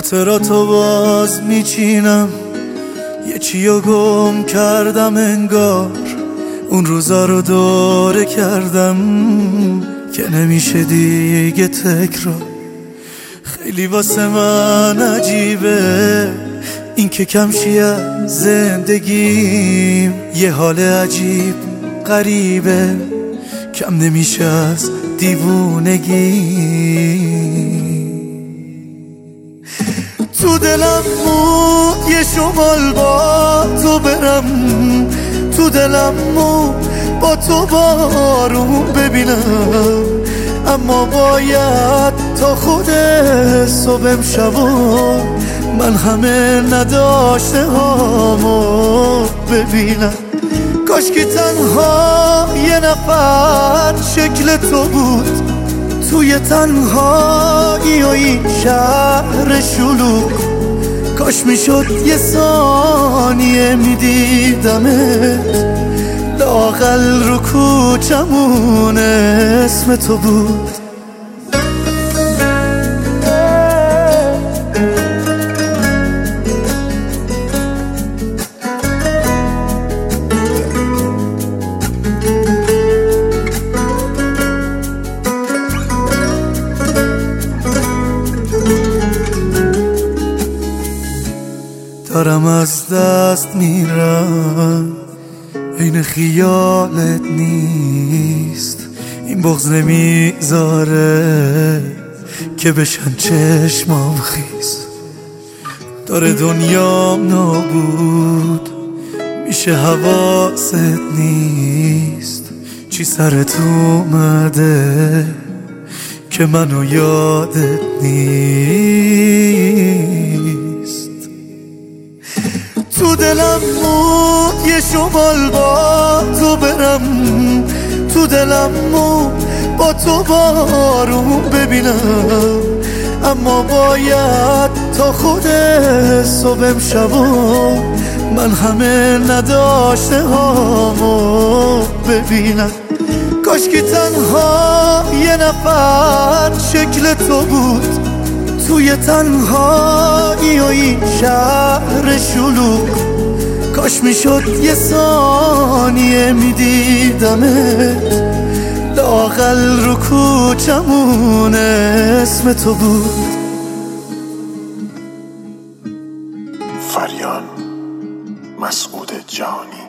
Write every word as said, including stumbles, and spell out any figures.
خاطراتو باز میچینم، یه چیو گم کردم انگار، اون روزا رو دوره کردم که نمیشه دیگه تکرار. خیلی واسه من عجیبه این که کمشی از زندگیم، یه حال عجیب غریبه کم نمیشه از دیوونگی. تو دلم بود یه شمال با تو برم، تو دلم بود با تو بارون ببینم، اما باید تا خود صبح امشبا من همه نداشته هامو ببینم. کاش که تنها یه نفر شکل تو بود توی تنهایی و این شهر شلوغ. کاش میشد یه ثانیه میدیدمت، لااقل رو کوچمون اسم تو بود. دارم از دست میرم، این خیالت نیست، این بغض نمیذاره که بشن چشمام خیس. داره دنیام نابود میشه، حواست نیست چی سرت اومده که منو یادت نیست. تو دلم بود یه شمال با تو برم، تو دلم بود با تو بارون ببینم، اما باید تا خود صبح امشبا من همه نداشته هامو ببینم. کاش که تنها یه نفر شکل تو بود توی تنهایی و این شهر شلوغ. کاش میشد یه ثانیه میدیدمت، لااقل رو کوچمون اسم تو بود. فریان مسعود جانی.